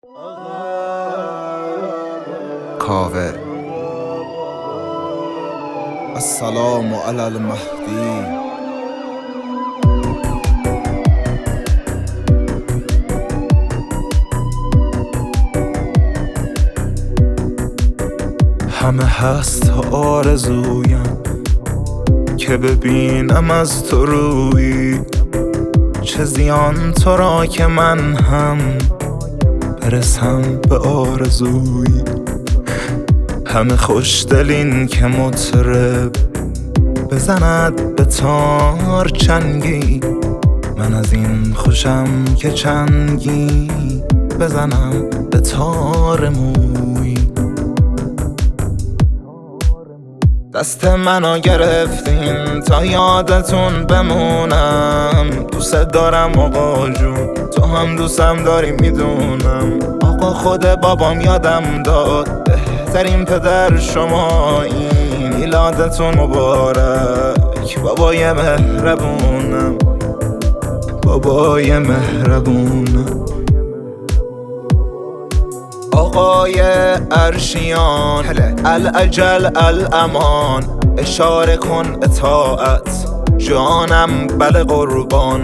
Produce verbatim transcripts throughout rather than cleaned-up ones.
کاوه السلام علی المهدی. همه هست آرزویم که ببینم از تو روی، چه زیان تو را که من هم برسم به آرزوی. همه خوشدلین که مطرب بزند به تار چنگی، من از این خوشم که چنگی بزنم به تار موی. دست منو گرفتین تا یادتون بمونم، دوست دارم آقا جون، تو هم دوستم داری میدونم. آقا خود بابام یادم داد بهترین پدر شما، این میلادتون مبارک بابای مهربونم، بابای مهربونم. آقای عرشیان الاجل الامان، اشاره کن اطاعت جانم بله قربان.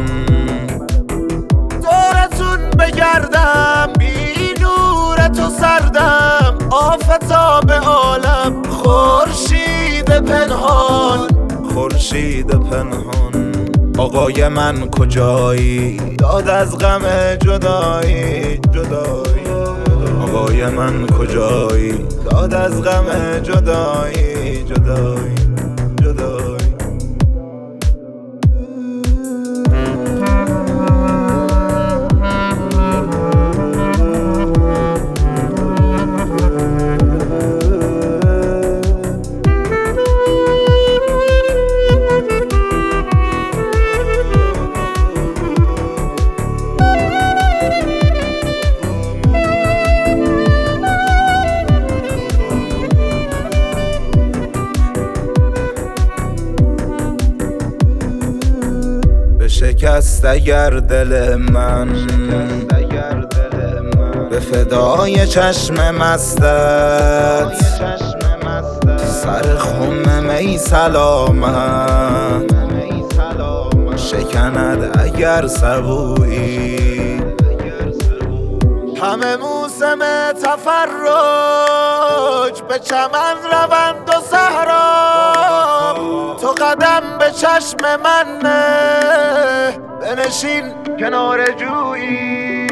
دورتون بگردم بی نور تو سردم، آفتاب عالم خورشید پنهان، خورشید پنهان. آقای من کجایی داد از غم جدایی جدایی، آقای من کجایی داد از غم جدایی جدایی جدایی. شکست اگر دل من به فدای چشم مستت، سر خم می سلامت شکند اگر سبویی. همه موسم تفرج به چمن روند و صحرا، تو قدم به چشم من نه، بنشین کنار جویی.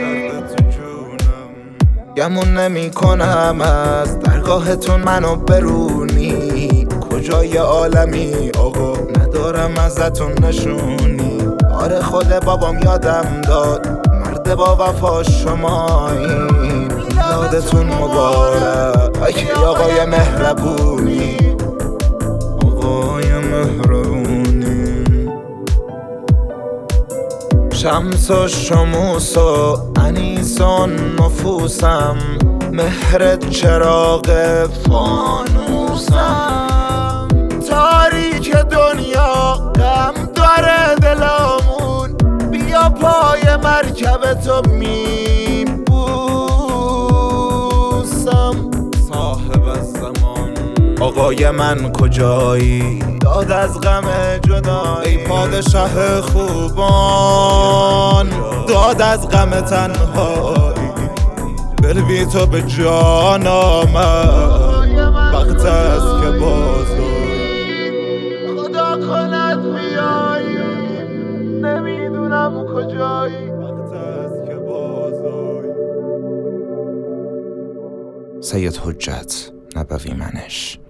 گمون نمی کنم از درگاهتون منو برونی، کجای عالمی آقا ندارم ازتون نشونی. آره خود بابام یادم داد مرد با وفا شمایین، میلادتون مبارک آقای مهربونی، آقای مهربونی. شمس و شموس و انیس و نفوسم، مهر چراغ فانوسم. تاریک دنیا غم داره دلامون، بیا پای مرکب تو میبوسم. صاحب الزمان آقای من کجایی داد از غم جدایی، ای پادشاه خوبان داد از غم تنهایی. دل بی تو به جان آمد، وقت است که بازایی. خدا کند بیایی نمیدونم کجایی، وقت است که بازایی. سید حجت نبوی منش.